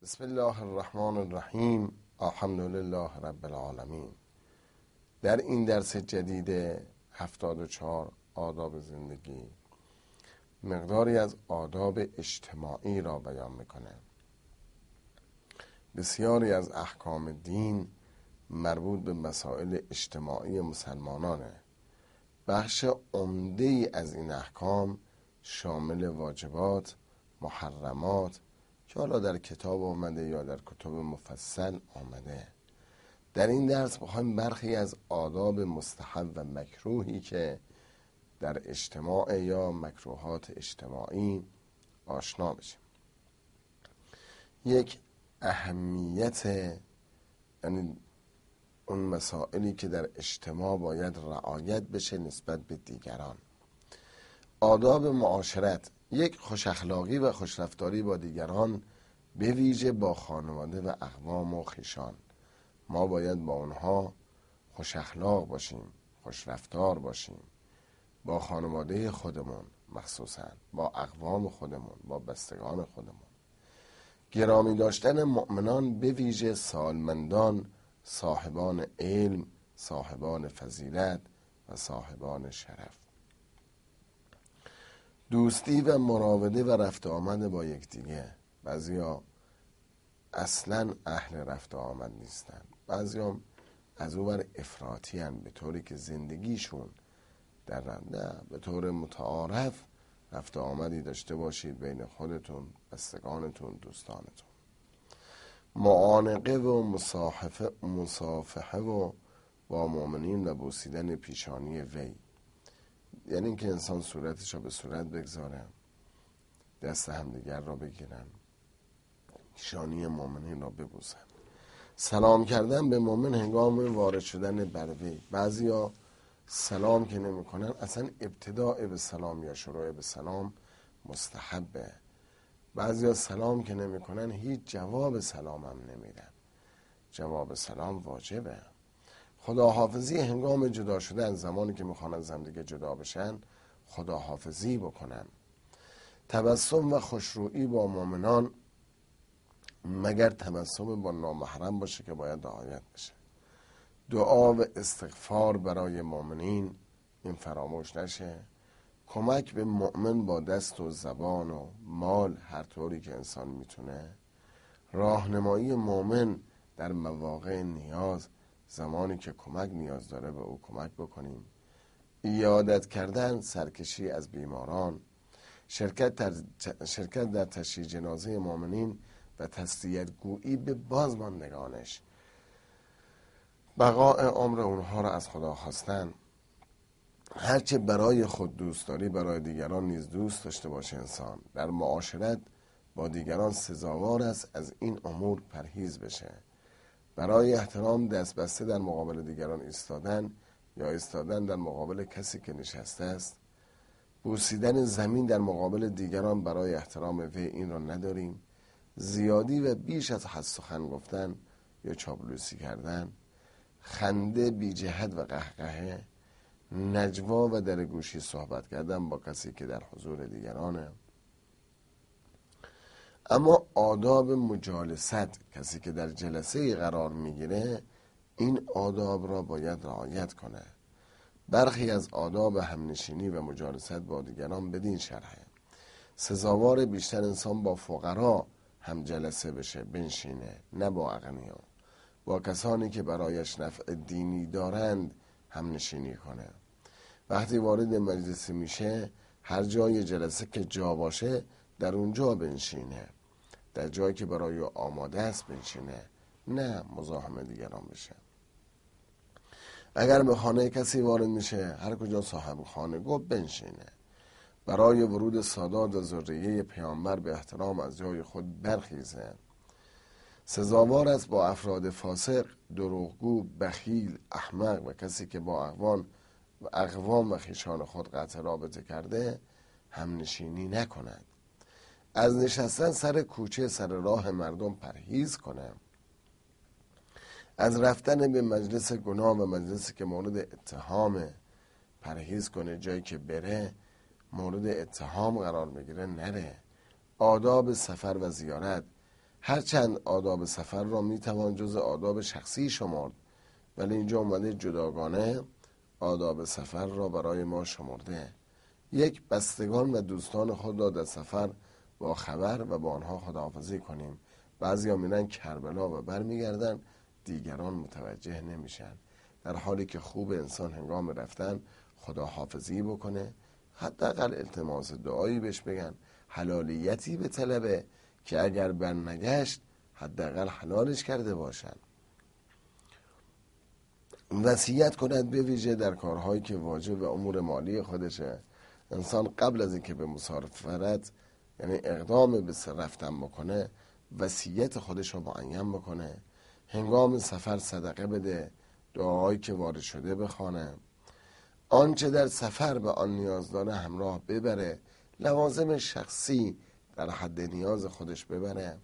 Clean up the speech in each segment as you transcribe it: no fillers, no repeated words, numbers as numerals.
بسم الله الرحمن الرحیم. الحمدلله رب العالمین. در این درس جدید 74 آداب زندگی مقداری از آداب اجتماعی را بیان میکنه. بسیاری از احکام دین مربوط به مسائل اجتماعی مسلمانانه. بخش عمده ای از این احکام شامل واجبات، محرمات که حالا در کتاب آمده یا در کتب مفصل آمده. در این درس می‌خوایم برخی از آداب مستحب و مکروهی که در اجتماع یا مکروهات اجتماعی آشنا بشیم. یک، اهمیت، یعنی اون مسائلی که در اجتماع باید رعایت بشه نسبت به دیگران. آداب معاشرت، یک، خوش اخلاقی و خوش رفتاری با دیگران، به ویژه با خانواده و اقوام و خویشان. ما باید با اونها خوش اخلاق باشیم، خوش رفتار باشیم، با خانواده خودمون مخصوصا، با اقوام خودمون، با بستگان خودمون. گرامی داشتن مؤمنان، به ویژه سالمندان، صاحبان علم، صاحبان فضیلت و صاحبان شرف. دوستی و مراوده و رفت آمد با یکدیگه. بعضیا اصلا اهل رفت آمد نیستن، بعضیا از او بر افراطی هن، به طوری که زندگیشون در نه به طور متعارف رفت آمدی داشته باشید بین خودتون، بستگانتون، دوستانتون. معانقه و مصافحه و با مؤمنین و بوسیدن پیشانی وی، یعنی اینکه انسان صورتش رو به صورت بگذاره، دست همدیگر را بگیرن، پیشانی مؤمنین را ببوسن. سلام کردن به مؤمن هنگام وارد شدن بر وی. بعضیا سلام که نمی کنن، اصلا ابتداء به سلام یا شروع به سلام مستحبه. بعضیا سلام که نمی کنن هیچ جواب سلام هم نمیدن. جواب سلام واجبه. خداحافظی هنگام جدا شدن، زمانی که میخوان از همدیگه جدا بشن خداحافظی بکنن. تبسم و خوشرویی با مؤمنان، مگر تبسم با نامحرم باشه که باید رعایت بشه. دعا و استغفار برای مؤمنین، این فراموش نشه. کمک به مؤمن با دست و زبان و مال هر طوری که انسان میتونه. راهنمایی مؤمن در مواقع نیاز، زمانی که کمک نیاز داره به او کمک بکنیم. عیادت کردن، سرکشی از بیماران. شرکت در تشییع جنازه مؤمنین و تسلیت گویی به بازماندگانش. بقاء عمر اونها را از خدا خواستن. هرچه برای خود دوست داری برای دیگران نیز دوست داشته باشه. انسان در معاشرت با دیگران سزاوار است از این امور پرهیز بشه. برای احترام دست بسته در مقابل دیگران ایستادن یا ایستادن در مقابل کسی که نشسته است. بوسیدن زمین در مقابل دیگران برای احترام وی، این را نداریم. زیادی و بیش از حد سخن گفتن یا چاپلوسی کردن. خنده بی جهت و قهقهه. نجوا و در گوشی صحبت کردن با کسی که در حضور دیگرانه. اما آداب مجالست، کسی که در جلسه قرار میگیره این آداب را باید رعایت کنه. برخی از آداب همنشینی و مجالست با دیگران بدین شرحه. سزاوار بیشتر انسان با فقرا هم جلسه بشه، بنشینه، نه با اغنیا. با کسانی که برایش نفع دینی دارند هم نشینی کنه. وقتی وارد مجلس میشه، هر جای جلسه که جا باشه در اونجا بنشینه، در جایی که برای آماده است بنشینه، نه مزاحم دیگران بشه. اگر به خانه کسی وارد میشه، هر کجا صاحب خانه گفت بنشینه. برای ورود سادات و ذریه پیامبر به احترام از جای خود برخیزه. سزاوار است با افراد فاسق، دروغگو، بخیل، احمق و کسی که با اقوام و خویشان خود قطع رابطه کرده هم نشینی نکند. از نشستن سر کوچه سر راه مردم پرهیز کنه. از رفتن به مجلس گناه و مجلسی که مورد اتهام پرهیز کنه. جایی که بره مورد اتهام قرار بگیره نره. آداب سفر و زیارت، هرچند آداب سفر را میتوان جز آداب شخصی شمرد، ولی اینجا اومده جداگانه آداب سفر را برای ما شمرده. یک، بستگان و دوستان خود را در سفر با خبر و با آنها خداحافظی کنیم. بعضیا میرن کربلا و برمیگردن، دیگران متوجه نمیشن. در حالی که خوب انسان هنگام رفتن خداحافظی بکنه، حداقل التماس دعایی بهش بگن، حلالیتی به طلبه که اگر برنگشت حداقل حلالش کرده باشن. وصیت کند به ویژه در کارهایی که واجب و امور مالی خودشه. انسان قبل از اینکه به مسافرت یعنی اقدام به رفتن بکنه، وصیت خودش رو معین بکنه. هنگام سفر صدقه بده، دعاهایی که وارد شده بخونه، آنچه در سفر به آن نیاز داره همراه ببره، لوازم شخصی در حد نیاز خودش ببره.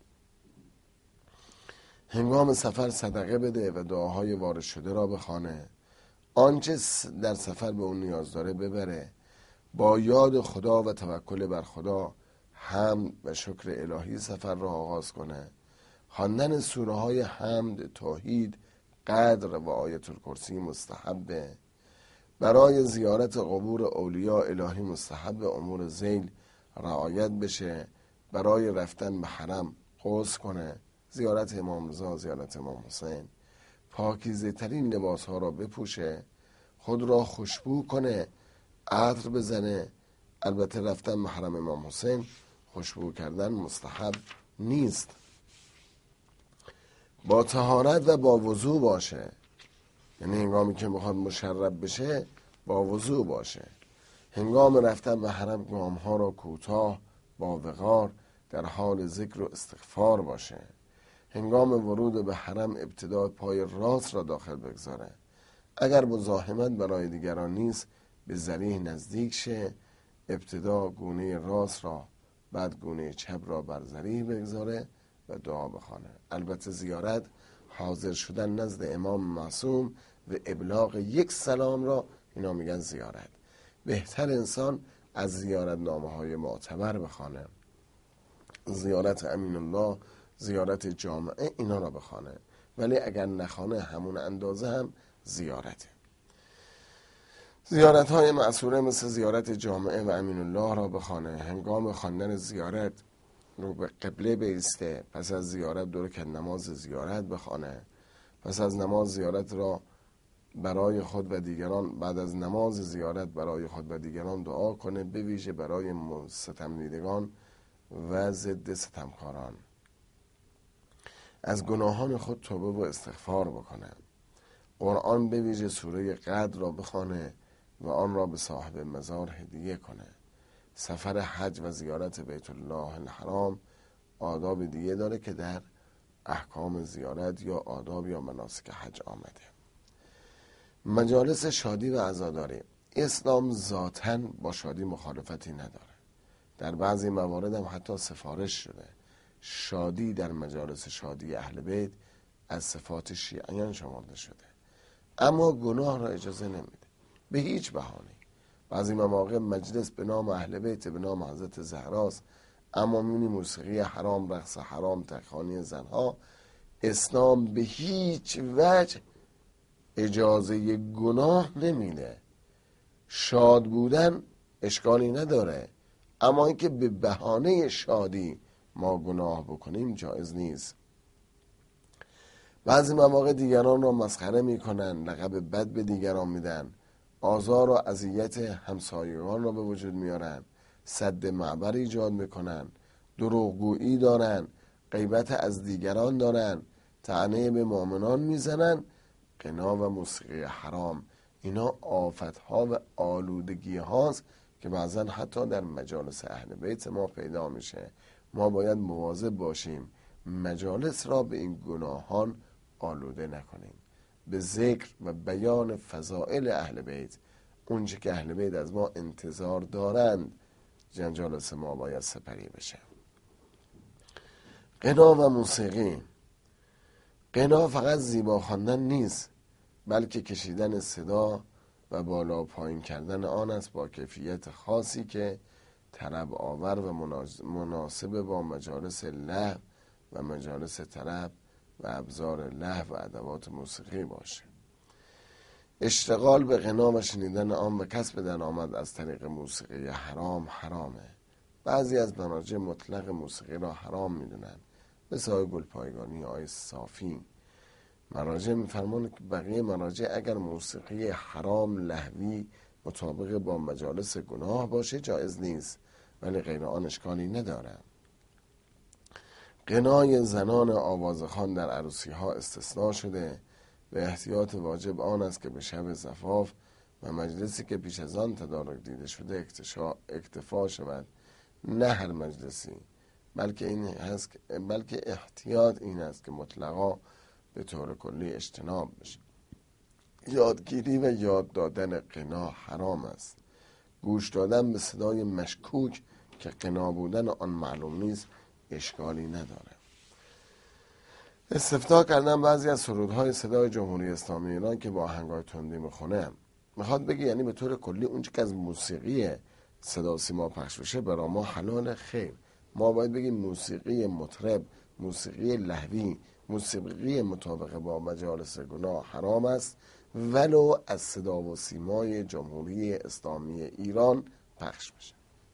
هنگام سفر صدقه بده و دعاهای وارد شده را بخونه، آنچه در سفر به اون نیاز داره ببره. با یاد خدا و توکل بر خدا حمد و شکر الهی سفر را آغاز کنه. خواندن سوره های حمد، توحید، قدر و آیت الکرسی مستحبه. برای زیارت قبور اولیاء الهی مستحب امور ذیل رعایت بشه. برای رفتن به حرم غسل کنه، زیارت امام رضا، زیارت امام حسین. پاکیزه ترین لباس ها را بپوشه، خود را خوشبو کنه، عطر بزنه. البته رفتن به حرم امام حسین خوشبو کردن مستحب نیست. با طهارت و با وضو باشه، یعنی هنگامی که میخواد مشرب بشه با وضو باشه. هنگام رفتن به حرم گام ها را کوتاه با وقار در حال ذکر و استغفار باشه. هنگام ورود به حرم ابتدا پای راست را داخل بگذاره. اگر مزاحمت برای دیگران نیست به ذریح نزدیک شه. ابتدا گونه راست را، بعد گونه چپ را بر ذریح بگذاره و دعا بخونه. البته زیارت حاضر شدن نزد امام معصوم و ابلاغ یک سلام را اینا میگن زیارت. بهتر انسان از زیارت نامه های معتبر بخونه، زیارت امین الله، زیارت جامعه، اینا را بخونه. ولی اگر نخونه همون اندازه هم زیارته. زیارت های معصوره مثل زیارت جامعه و امین الله را بخونه. هنگام خواندن زیارت رو به قبله بایسته. پس از زیارت 2 رکعت نماز زیارت بخونه. پس از نماز زیارت را برای خود و دیگران، بعد از نماز زیارت برای خود و دیگران دعا کنه، به ویژه برای ستم دیدگان و ضد ستمکاران. از گناهان خود توبه و استغفار بکنه. قرآن به ویژه سوره قدر را بخونه و آن را به صاحب مزار هدیه کنه. سفر حج و زیارت بیت الله الحرام آداب دیگه داره که در احکام زیارت یا آداب یا مناسک حج آمده. مجالس شادی و عزاداری. اسلام ذاتاً با شادی مخالفتی نداره. در بعضی موارد هم حتی سفارش شده. شادی در مجالس شادی اهل بیت از صفات شیعیان شمرده شده، اما گناه را اجازه نمیده به هیچ بهانه‌ای. بعضی مواقع مجلس به نام اهل بیت، به نام حضرت زهراست، اما می‌بینی موسیقی حرام، رقص حرام، تک‌خوانی زنها. اسلام به هیچ وجه اجازه گناه نمیده. شاد بودن اشکالی نداره، اما اینکه به بهانه شادی ما گناه بکنیم جایز نیست. بعضی مواقع دیگران را مسخره میکنن، لقب بد به دیگران میدن، آزار و اذیت همسایگان را به وجود میارن، سد معبر ایجاد میکنن، دروغگویی دارن، غیبت از دیگران دارن، طعنه به مؤمنان میزنن. غنا و موسیقی حرام اینا آفتها و آلودگی هاست که بعضا حتی در مجالس اهل بیت ما پیدا میشه. ما باید مواظب باشیم مجالس را به این گناهان آلوده نکنیم. به ذکر و بیان فضائل اهل بیت، اونچه که اهل بیت از ما انتظار دارند، جنجالس ما باید سپری بشه. غنا و موسیقی. غنا فقط زیبا خواندن نیست، بلکه کشیدن صدا و بالا پایین کردن آن است با کیفیت خاصی که طرب آور و مناسب با مجالس لهو و مجالس طرب و ابزار لهو و ادوات موسیقی باشه. اشتغال به غنا و شنیدن آن و کسب درآمد از طریق موسیقی حرامه. بعضی از مراجع مطلق موسیقی را حرام میدونن، مثل آقای گلپایگانی، آقای صافی. مراجع میفرمایند که بقیه مراجع اگر موسیقی حرام لهوی مطابق با مجالس گناه باشه جایز نیست، ولی غیر آن اشکالی نداره. غنای زنان آوازخوان در عروسی ها استثناء شده و احتیاط واجب آن است که به شب زفاف و مجلسی که پیش از آن تدارک دیده شده اکتفا شود، نه هر مجلسی، بلکه احتیاط این است که مطلقا به طور کلی اجتناب بشه. یادگیری و یاد دادن غنا حرام است. گوش دادن به صدای مشکوک که غنا بودن آن معلوم نیست اشکالی نداره. استفتاح کردن بعضی از سرودهای صدای جمهوری اسلامی ایران که با آهنگای تندی میخونه. میخواد بگه یعنی به طور کلی اون چه که از موسیقی صدا سیما پخش بشه برای ما حلال؟ خیر، ما باید بگیم موسیقی مطرب، موسیقی لهوی، موسیقی مطابق با مجالس گناه حرام است، ولو از صدا و سیمای جمهوری اسلامی ایران پخش بشه.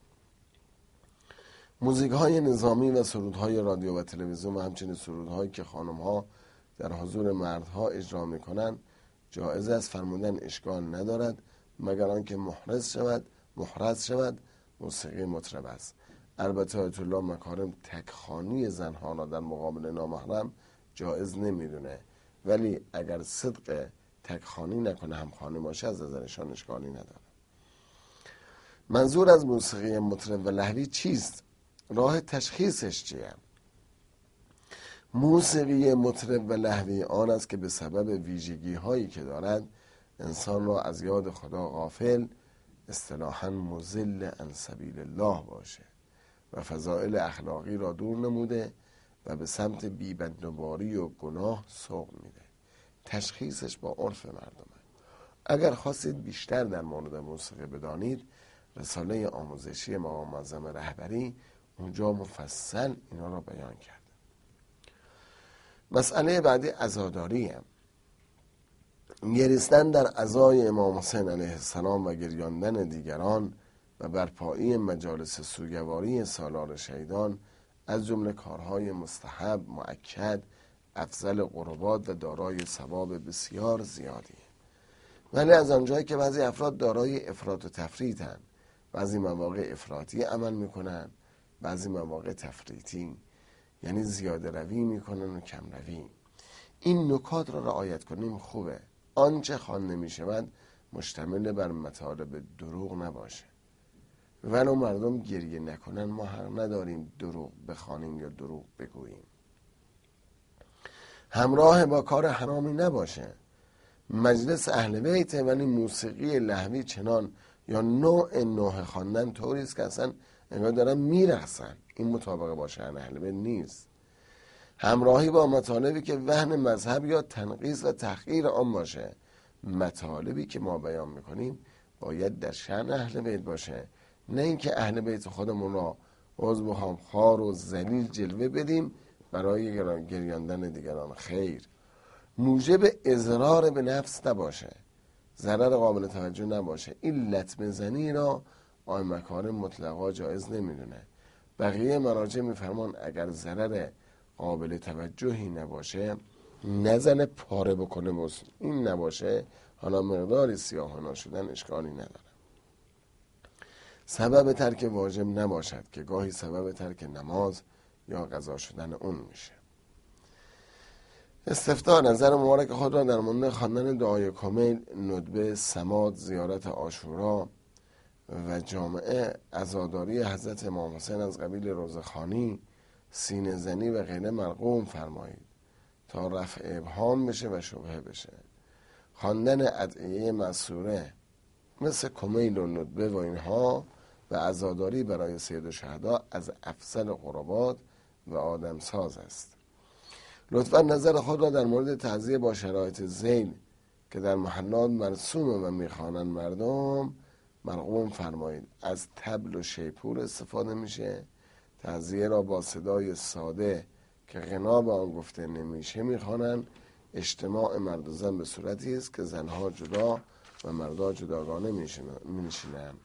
موزیک‌های نظامی و سرودهای رادیو و تلویزیون و همچنین سرودهایی که خانم‌ها در حضور مردها اجرا می‌کنند جایز است فرمودن اشکال ندارد، مگر آنکه محرز شود موسیقی مطرب است. البته آیت الله مکارم تکخوانی زنها را در مقابل نامحرم جایز نمیدونه، ولی اگر صدق تکخوانی نکنه همخوانی باشه از نظرشان اشکالی نداره. منظور از موسیقی مطرب و لهوی چیست؟ راه تشخیصش چیه؟ موسیقی مطرب و لهوی آن است که به سبب ویژگی هایی که دارد انسان را از یاد خدا غافل، اصطلاحاً مضل عن سبیل الله باشه و فضائل اخلاقی را دور نموده و به سمت بی‌بندوباری و گناه سوق میده. تشخیصش با عرف مردمه. اگر خواستید بیشتر در مورد موسیقی بدانید، رساله آموزشی مقام معظم رهبری اونجا مفصل اینا را بیان کرده. مسئله بعدی عزاداریه. گریستن در عزای امام حسین علیه السلام و گریاندن دیگران و برپایی مجالس سوگواری سالار شهیدان از جمله کارهای مستحب، مؤکد، افضل قربات و دارای ثواب بسیار زیادیه. ولی از آنجایی که بعضی افراد دارای افراط و تفریطن، بعضی مواقع افراطی عمل میکنن، بعضی مواقع تفریطی، یعنی زیاده روی میکنن و کم روی. این نکات را رعایت کنیم خوبه. آنچه خوانده میشود مشتمل بر مطالب دروغ نباشه. ولو مردم گریه نکنن ما حق نداریم دروغ بخوانیم یا دروغ بگوییم. همراه با کار حرامی نباشه. مجلس اهل بیت ولی موسیقی لهوی چنان یا نوع خواندن طوری است که اصلا انگار دارن میرقصن. این مطابق با شأن اهل بیت نیست. همراهی با مطالبی که وهن مذهب یا تنقیص و تحقیر آن باشه. مطالبی که ما بیان میکنیم باید در شأن اهل بیت باشه، نه اینکه اهل بیت خودمون را عضو و خوار و ذلیل جلوه بدیم برای گریاندن دیگران. خیر، موجب اضرار به نفس نباشه، ضرر قابل توجه نباشه. این لطمه زنی را آقای مکارم مطلقا جایز نمیدونه. بقیه مراجع میفرمان اگر ضرر قابل توجهی نباشه، نزنه پاره بکنه، این نباشه، حالا مقداری سیاه شدن اشکالی نداره. سبب ترک واجب نباشد که گاهی سبب ترک نماز یا قضا شدن اون میشه. استفتاء نظر مبارک خود را در مورد خواندن دعای کمیل، ندبه، سماع، زیارت عاشورا و جامعه، عزاداری حضرت امام حسین از قبیل روزخوانی، سینه زنی و غیره مرقوم فرمایید تا رفع ابهام بشه و شبهه بشه. خواندن ادعیه مسوره مثل کمیل و ندبه و اینها و عزاداری برای سید الشهدا از افضل قربات و آدمساز است. لطفا نظر خود را در مورد تعزیه با شرایط ذیل که در محلات مرسومه و میخوانند مردم مرقوم فرمایید. از طبل و شیپور استفاده میشه. تعزیه را با صدای ساده که غنا به آن گفته نمیشه میخوانند اجتماع مرد و زن به صورتی است که زنها جدا و مردها جداگانه مینشینند.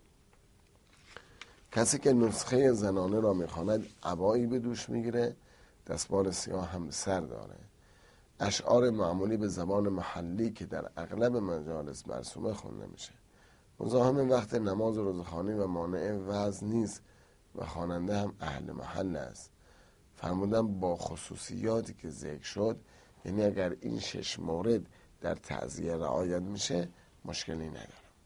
کسی که نسخه زنانه را میخواند عبایی به دوش میگیره، دستمال سیاه هم به سر داره. اشعار معمولی به زبان محلی که در اغلب مجالس مرسومه خونده میشه. مزاحم وقت نماز و روزخوانی و مانع وعظ نیست و خواننده هم اهل محل است. فرمودن با خصوصیاتی که ذکر شد، یعنی اگر این 6 مورد در تعزیه رعایت میشه مشکلی نداره.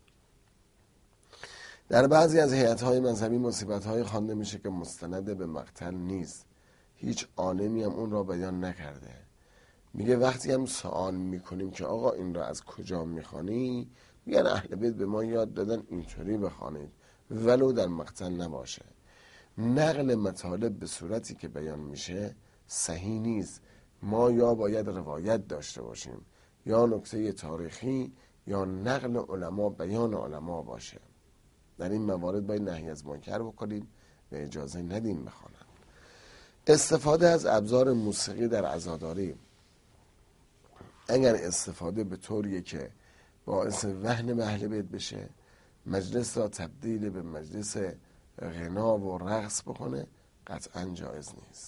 در بعضی از هیئت‌های مذهبی مصیبت‌های خوانده میشه که مستند به مقتل نیست. هیچ عالمی هم اون را بیان نکرده. میگه وقتی هم سوال میکنیم که آقا این را از کجا میخوانی، میگن اهل بیت به ما یاد دادن اینطوری بخوانید ولو در مقتل نباشه. نقل مطالب به صورتی که بیان میشه صحیح نیست. ما یا باید روایت داشته باشیم یا نکته تاریخی یا نقل علما، بیان علما باشه. در این موارد باید نهی از منکر بکنیم و اجازه ندیم بخوانن. استفاده از ابزار موسیقی در عزاداری، اگر استفاده به طوریه که باعث وهن اهل بیت بشه، مجلس را تبدیل به مجلس غنا و رقص بکنه، قطعا جایز نیست.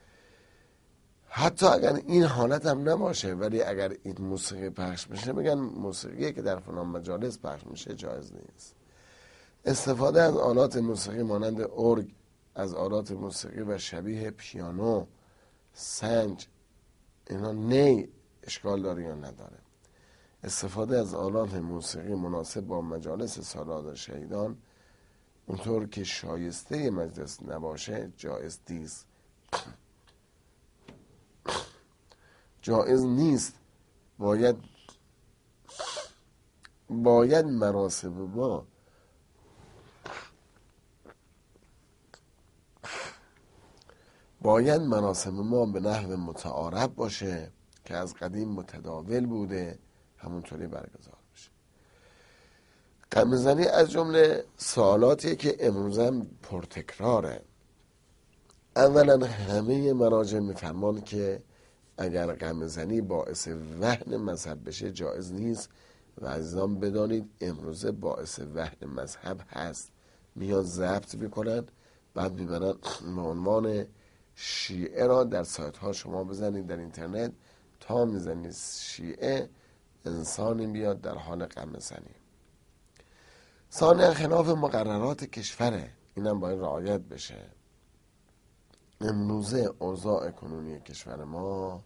حتی اگر این حالت هم نباشه، ولی اگر این موسیقی پخش بشه، میگن موسیقی که در فلان مجالس پخش میشه جایز نیست. استفاده از آلات موسیقی مانند ارگ، از آلات موسیقی و شبیه پیانو، سنج، اینا نی اشکال داره یا نداره. استفاده از آلات موسیقی مناسب با مجالس سالاد شهیدان اونطور که شایسته مجلس نباشه جایز نیست. جایز نیست. باید مراسم ما به نحو متعارف باشه که از قدیم متداول بوده، همونطوری برگزار بشه. غمزنی از جمله سوالاتیه که امروز هم پرتکراره. اولا همه مراجع میفرمان که اگر غمزنی باعث وهن مذهب بشه جایز نیست و عزیزان بدانید امروزه باعث وهن مذهب هست. میاد ضبط میکنن، بعد میبرن به عنوان شیعه را در سایت ها شما بزنید در اینترنت، تا میزنید شیعه انسانی بیاد در حال غمزنی. ثانیا خلاف مقررات کشوره، اینم باید رعایت بشه. امروزه اوضاع کنونی کشور ما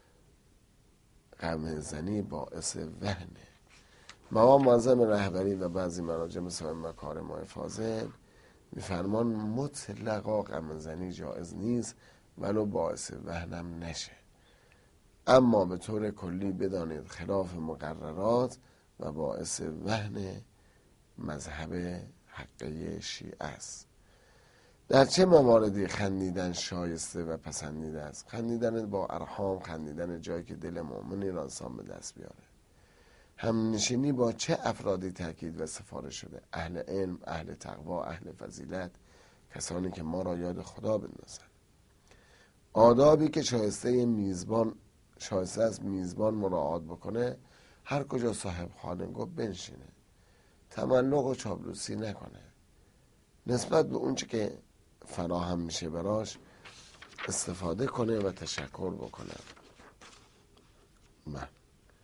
غمزنی باعث وهنه. مقام معظم رهبری و بعضی مراجع مثل مکارم فاضل میفرمان مطلقا غمزنی جایز نیست ولو باعث وهنم نشه. اما به طور کلی بدانید خلاف مقررات و باعث وهن مذهب حقه شیعه است. در چه مواردی خندیدن شایسته و پسندیده است؟ خندیدن با ارحام، خندیدن جایی که دل مؤمنی را انسان به دست بیاره. همنشینی با چه افرادی تاکید و سفارش شده؟ اهل علم، اهل تقوا، اهل فضیلت، کسانی که ما را یاد خدا بندازن. آدابی که شایسته از میزبان مراعات بکنه، هر کجا صاحب خانه گفت بنشینه، تملق و چاپلوسی نکنه، نسبت به اون چی که فراهم میشه براش استفاده کنه و تشکر بکنه. من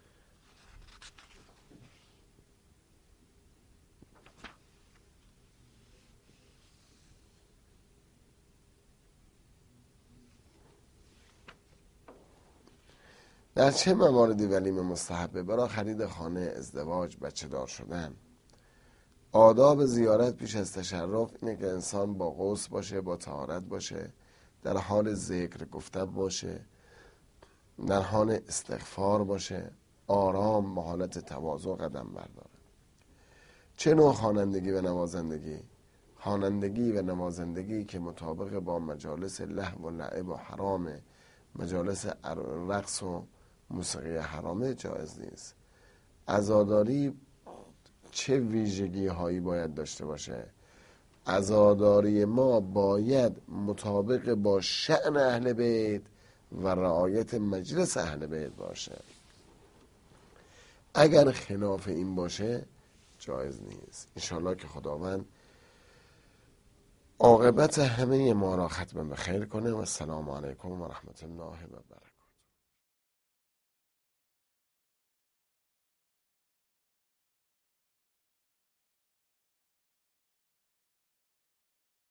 در چه مواردی ولیم مستحبه؟ برای خرید خانه، ازدواج، بچه دار شدن. آداب زیارت پیش از تشرف اینه که انسان با غسل باشه، با طهارت باشه، در حال ذکر گفتن باشه، در حال استغفار باشه، آرام با حالت تواضع قدم برداره. چه نوع خوانندگی و نوازندگی؟ خوانندگی و نوازندگی که مطابق با مجالس لهو و لعب و حرامه، مجالس رقص و موسیقی حرامه، جایز نیست. عزاداری چه ویژگی هایی باید داشته باشه؟ عزاداری ما باید مطابق با شأن اهل بیت و رعایت مجلس اهل بیت باشه. اگر خلاف این باشه جایز نیست. انشاءالله که خداوند عاقبت همه ما را ختم به خیر کنه. و السلام علیکم و رحمت الله و برکاته.